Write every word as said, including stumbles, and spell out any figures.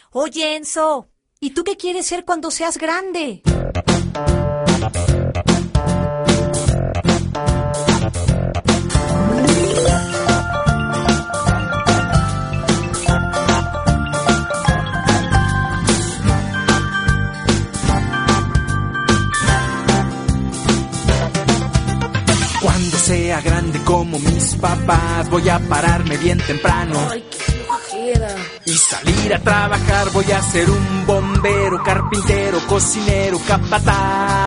Oye, Enzo, ¿y tú qué quieres ser cuando seas grande? Cuando sea grande como mis papás, voy a pararme bien temprano. Ay, qué flojera. Y salir a trabajar, voy a ser un bombero, carpintero, cocinero, capataz.